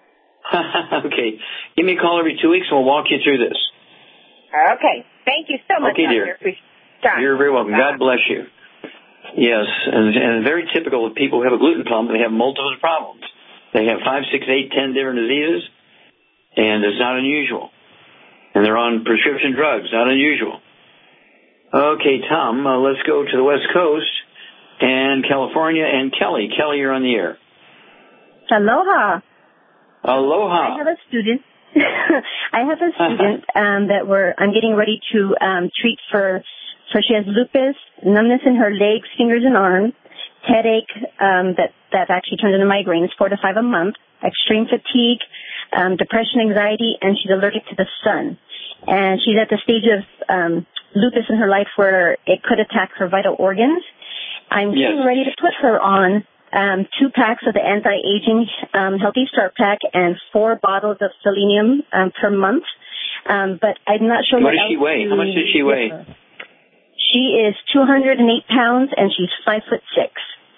Okay. Give me a call every two weeks, and we'll walk you through this. Okay. Thank you so much, Okay, dear. Doctor. You're very welcome. God bless you. Yes, and, and very typical of people who have a gluten problem, they have multiple problems. They have five, six, eight, ten different diseases, and it's not unusual. And they're on prescription drugs, not unusual. Okay, Tom, uh, let's go to the West Coast and California and Kelly. Kelly, you're on the air. Aloha. Aloha. I have a student. I have a student um, that we're I'm getting ready to um, treat for. So she has lupus, numbness in her legs, fingers, and arms, headache um, that that actually turns into migraines, four to five a month, extreme fatigue, um, depression, anxiety, and she's allergic to the sun. And she's at the stage of um, lupus in her life where it could attack her vital organs. I'm yes. getting ready to put her on um, two packs of the anti-aging um, Healthy Start Pack and four bottles of selenium um, per month. Um, but I'm not sure what what does she weigh? How much does she weigh? Her. She is two hundred eight pounds, and she's five foot six.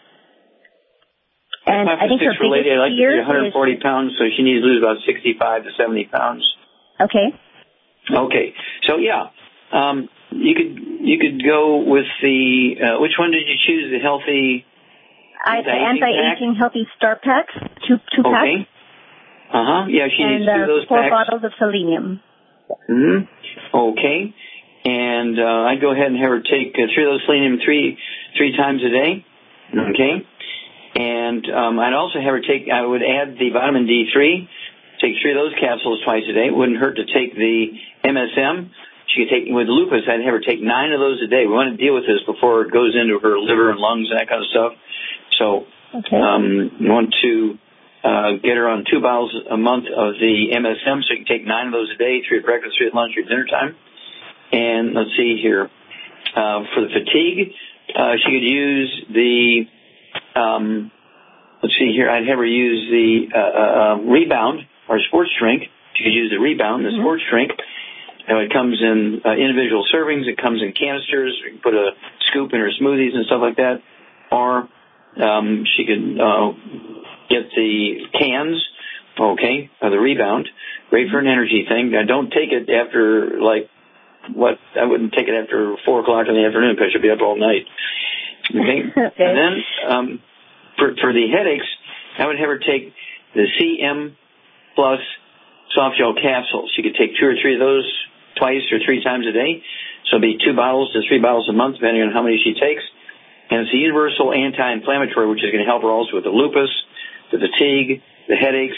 And five I think her for biggest lady, I like fear one hundred forty is, pounds, so she needs to lose about sixty-five to seventy pounds. Okay. Okay. So yeah, um, you could you could go with the uh, which one did you choose? The healthy. I, the anti-aging Healthy Start Packs, two two okay. packs. Uh huh. Yeah, she and, needs two of those uh, four packs. bottles of selenium. Hmm. Okay. And uh, I'd go ahead and have her take uh, three of those selenium three three times a day. Okay. And um, I'd also have her take. I would add the vitamin D three. Take three of those capsules twice a day. It wouldn't hurt to take the M S M. She could take with lupus. I'd have her take nine of those a day. We want to deal with this before it goes into her liver and lungs and that kind of stuff. So okay. um, we want to uh, get her on two bottles a month of the M S M, so you can take nine of those a day, three at breakfast, three at lunch, three at dinner time. And let's see here, uh, for the fatigue, uh, she could use the, um, let's see here, I'd have her use the uh, uh, Rebound or Sports Drink. She could use the Rebound, the mm-hmm. Sports Drink. Uh, it comes in uh, individual servings. It comes in canisters. You can put a scoop in her smoothies and stuff like that. Or um, she could uh, get the cans, okay, of the Rebound. Great for an energy thing. Now, don't take it after, like, What I wouldn't take it after four o'clock in the afternoon because she'll be up all night. Okay. okay. And then um, for for the headaches, I would have her take the C M Plus soft gel capsules. She could take two or three of those twice or three times a day. So it'll be two bottles to three bottles a month, depending on how many she takes. And it's a universal anti-inflammatory, which is going to help her also with the lupus, the fatigue, the headaches.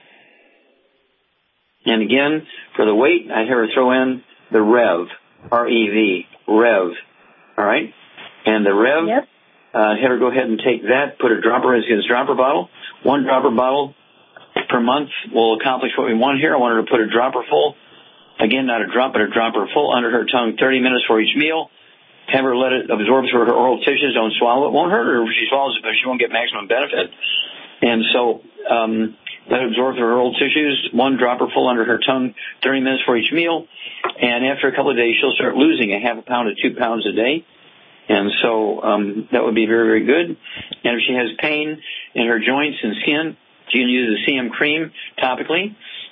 And again, for the weight, I'd have her throw in the Rev, R E V, Rev, all right? And the Rev, yep. uh, have her go ahead and take that, put a dropper in a dropper bottle. One dropper bottle per month will accomplish what we want here. I want her to put a dropper full, again, not a drop, but a dropper full under her tongue, thirty minutes for each meal. Have her let it absorb through her oral tissues. Don't swallow it. Won't hurt her if she swallows it, but she won't get maximum benefit. And so um, let it absorb through her oral tissues, one dropper full under her tongue, thirty minutes for each meal. And after a couple of days, she'll start losing a half a pound to two pounds a day. And so um, that would be very, very good. And if she has pain in her joints and skin, she can use the C M cream topically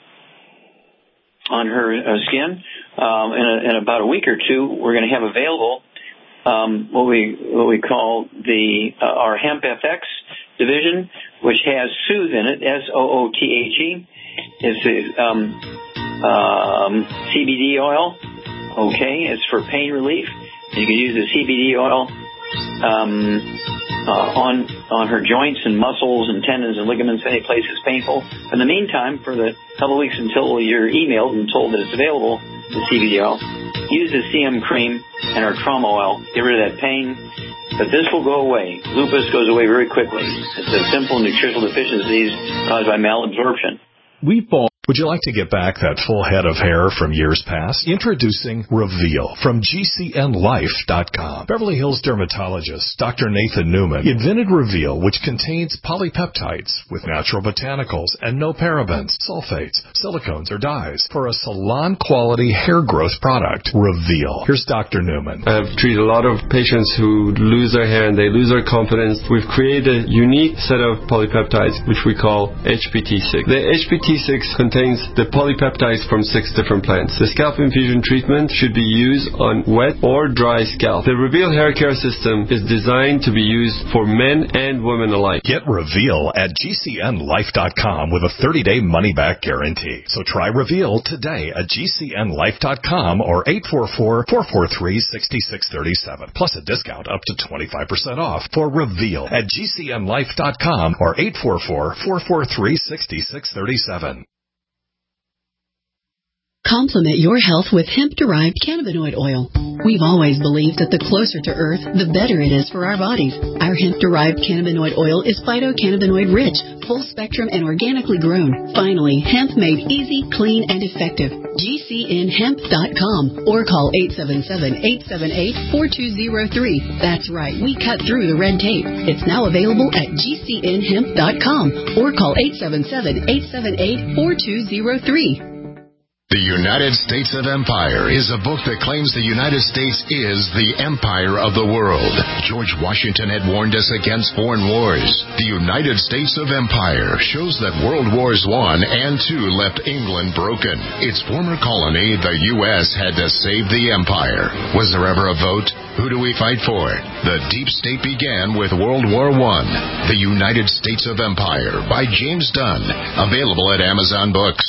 on her uh, skin. Um, in, a, in about a week or two, we're going to have available um, what we what we call the uh, our Hemp F X division, which has Soothe in it, S O O T H E. It's um, um, C B D oil. Okay, it's for pain relief. You can use the C B D oil um, uh, on on her joints and muscles and tendons and ligaments, any place that's painful. In the meantime, for the couple of weeks until you're emailed and told that it's available, the C B D oil, use the C M cream and our trauma oil. Get rid of that pain. But this will go away. Lupus goes away very quickly. It's a simple nutritional deficiencies caused by malabsorption. We fall. Would you like to get back that full head of hair from years past? Introducing Reveal from G C N life dot com. Beverly Hills dermatologist Doctor Nathan Newman invented Reveal, which contains polypeptides with natural botanicals and no parabens, sulfates, silicones, or dyes for a salon-quality hair growth product. Reveal. Here's Doctor Newman. I've treated a lot of patients who lose their hair and they lose their confidence. We've created a unique set of polypeptides, which we call H P T six. The H P T six contains contains the polypeptides from six different plants. The scalp infusion treatment should be used on wet or dry scalp. The Reveal hair care system is designed to be used for men and women alike. Get Reveal at G C N life dot com with a thirty-day money-back guarantee. So try Reveal today at G C N life dot com or eight four four, four four three, six six three seven. Plus a discount up to twenty-five percent off for Reveal at G C N life dot com or eight four four, four four three, six six three seven. Complement your health with hemp-derived cannabinoid oil. We've always believed that the closer to Earth, the better it is for our bodies. Our hemp-derived cannabinoid oil is phytocannabinoid rich, full spectrum, and organically grown. Finally, hemp made easy, clean, and effective. G C N hemp dot com or call eight seven seven, eight seven eight, four two zero three. That's right, we cut through the red tape. It's now available at G C N hemp dot com or call eight seven seven, eight seven eight, four two zero three. The United States of Empire is a book that claims the United States is the empire of the world. George Washington had warned us against foreign wars. The United States of Empire shows that World Wars One and Two left England broken. Its former colony, the U S, had to save the empire. Was there ever a vote? Who do we fight for? The deep state began with World War One. The United States of Empire by James Dunn. Available at Amazon Books.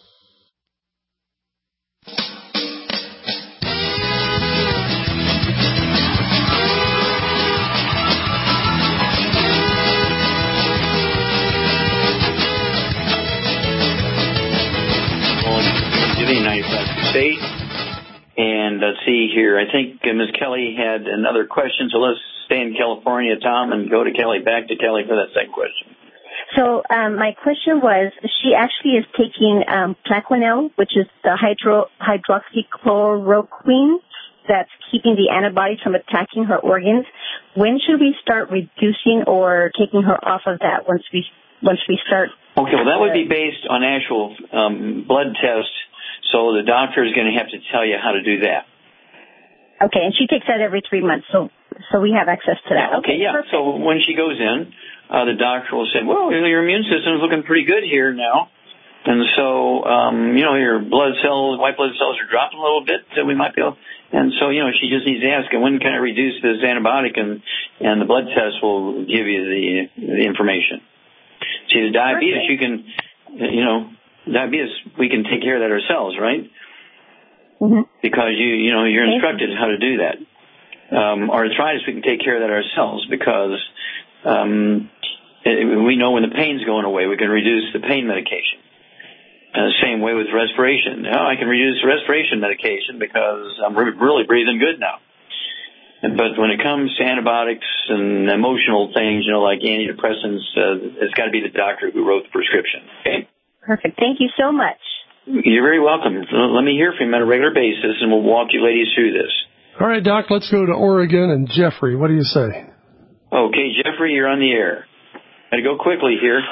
State. And let's see here. I think uh, Miz Kelly had another question, so let's stay in California, Tom, and go to Kelly, back to Kelly for that second question. So um, my question was, she actually is taking um, Plaquenil, which is the hydro, hydroxychloroquine that's keeping the antibodies from attacking her organs. When should we start reducing or taking her off of that once we once we start? Okay, well, that would be based on actual um, blood tests. So the doctor is going to have to tell you how to do that. Okay, and she takes that every three months, so so we have access to that. Okay, okay yeah. Perfect. So when she goes in, uh, the doctor will say, well, your immune system is looking pretty good here now. And so, um, you know, your blood cells, white blood cells are dropping a little bit, so we might be able, and so, you know, she just needs to ask, when can I reduce this antibiotic? And, and the blood test will give you the, the information. See, the diabetes, perfect. You can, you know, diabetes, we can take care of that ourselves, right? Mm-hmm. Because you, you know, you're instructed how to do that. Um, arthritis, we can take care of that ourselves because um, it, we know when the pain's going away, we can reduce the pain medication. Uh, same way with respiration. Oh, I can reduce respiration medication because I'm re- really breathing good now. But when it comes to antibiotics and emotional things, you know, like antidepressants, uh, it's got to be the doctor who wrote the prescription. Okay. Perfect. Thank you so much. You're very welcome. Let me hear from you on a regular basis, and we'll walk you ladies through this. All right, Doc, let's go to Oregon and Jeffrey. What do you say? Okay, Jeffrey, you're on the air. Got to go quickly here.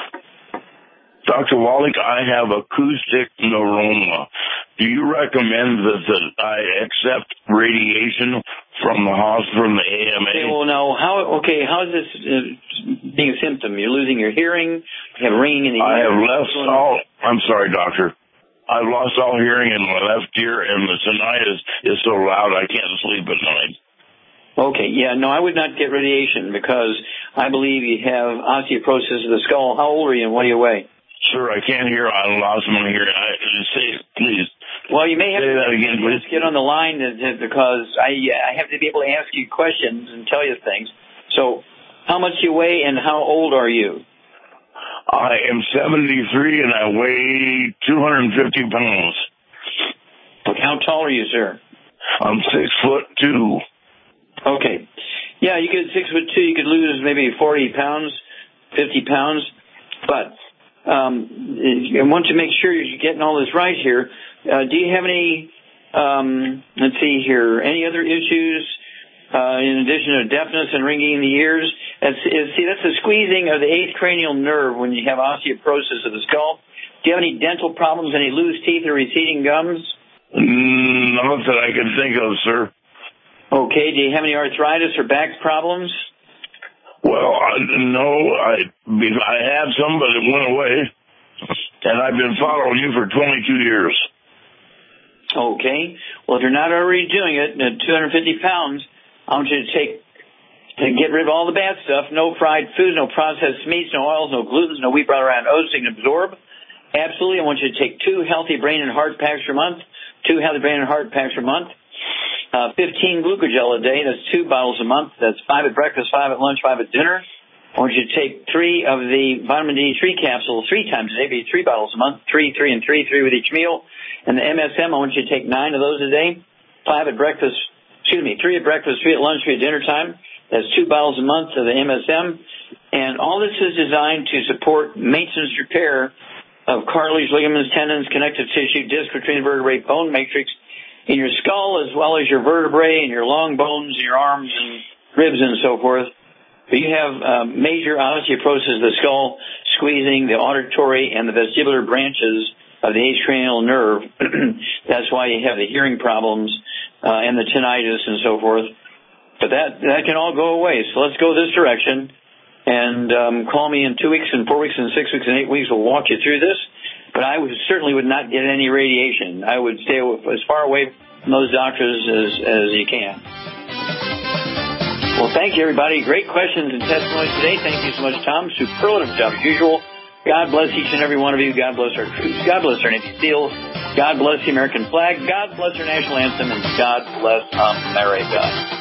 Doctor Wallach, I have acoustic neuroma. Do you recommend that, that I accept radiation from the hospital, from the A M A? Okay, well, now, how, okay, how is this uh, being a symptom? You're losing your hearing, you have ringing in the ear. I have lost all, I'm sorry, doctor. I've lost all hearing in my left ear, and the tinnitus is so loud I can't sleep at night. Okay, yeah, no, I would not get radiation because I believe you have osteoporosis of the skull. How old are you and what do you weigh? Sir, I can't hear. I lost my hearing. I, say it, please. Well, you may have say to that again, please. get on the line because I I have to be able to ask you questions and tell you things. So, how much you weigh and how old are you? I am seventy-three and I weigh two hundred fifty pounds. How tall are you, sir? I'm six foot two. Okay. Yeah, you could six foot two. You could lose maybe forty pounds, fifty pounds, but um, I want to make sure you're getting all this right here. Uh, do you have any? Um, let's see here. Any other issues uh, in addition to deafness and ringing in the ears? That's, is, see, that's the squeezing of the eighth cranial nerve when you have osteoporosis of the skull. Do you have any dental problems? Any loose teeth or receding gums? Mm, not that I can think of, sir. Okay. Do you have any arthritis or back problems? Well, I, no, I I had some, but it went away. And I've been following you for twenty-two years. Okay. Well, if you're not already doing it, at two hundred fifty pounds, I want you to take to get rid of all the bad stuff. No fried foods, no processed meats, no oils, no gluten, no wheat, bran, and oats. So you can absorb. Absolutely. I want you to take two healthy brain and heart packs per month. Two healthy brain and heart packs per month. Uh, fifteen glucogel a day. That's two bottles a month. That's five at breakfast, five at lunch, five at dinner. I want you to take three of the vitamin D three capsules three times a day, be three bottles a month, three, three, and three, three with each meal. And the M S M, I want you to take nine of those a day. Five at breakfast, excuse me, three at breakfast, three at lunch, three at dinner time. That's two bottles a month of the M S M. And all this is designed to support maintenance repair of cartilage, ligaments, tendons, connective tissue, disc between vertebrae, bone matrix in your skull, as well as your vertebrae and your long bones, your arms and ribs and so forth. But you have uh, major osteoporosis of the skull, squeezing the auditory and the vestibular branches of the eighth cranial nerve. That's why you have the hearing problems uh, and the tinnitus and so forth. But that that can all go away. So let's go this direction. And um, call me in two weeks and four weeks and six weeks and eight weeks. We'll walk you through this. But I would, certainly would not get any radiation. I would stay as far away from those doctors as, as you can. Well, thank you, everybody. Great questions and testimonies today. Thank you so much, Tom. Superlative job as usual. God bless each and every one of you. God bless our troops. God bless our Navy SEALs. God bless the American flag. God bless our national anthem. And God bless America.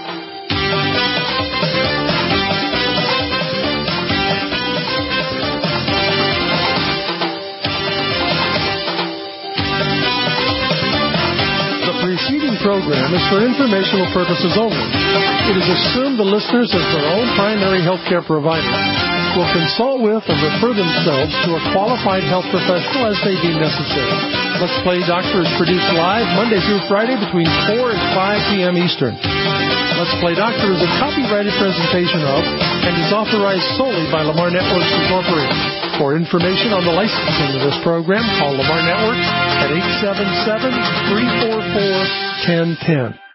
The preceding program is for informational purposes only. It is assumed the listeners, as their own primary health care provider, will consult with or refer themselves to a qualified health professional as they deem necessary. Let's Play Doctor is produced live Monday through Friday between four and five p.m. Eastern. Let's Play Doctor is a copyrighted presentation of and is authorized solely by Lamar Networks Incorporated. For information on the licensing of this program, call Lamar Networks at eight seven seven, three four four, one zero one zero.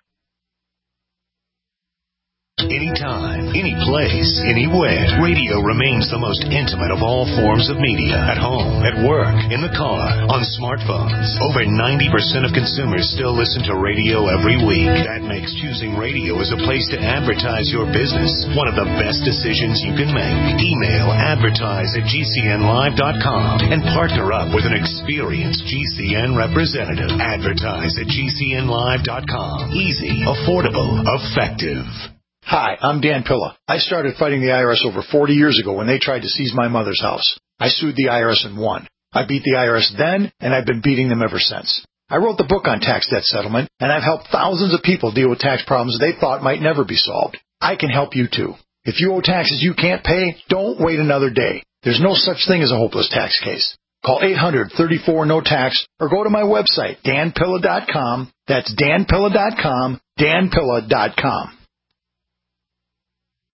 Anytime, any place, anywhere. Radio remains the most intimate of all forms of media. At home, at work, in the car, on smartphones. Over ninety percent of consumers still listen to radio every week. That makes choosing radio as a place to advertise your business one of the best decisions you can make. Email advertise at G C N live dot com and partner up with an experienced G C N representative. Advertise at G C N live dot com. Easy, affordable, effective. Hi, I'm Dan Pilla. I started fighting the I R S over forty years ago when they tried to seize my mother's house. I sued the I R S and won. I beat the I R S then, and I've been beating them ever since. I wrote the book on tax debt settlement, and I've helped thousands of people deal with tax problems they thought might never be solved. I can help you, too. If you owe taxes you can't pay, don't wait another day. There's no such thing as a hopeless tax case. Call eight hundred, thirty-four, no tax or go to my website, dan pilla dot com. That's dan pilla dot com, dan pilla dot com.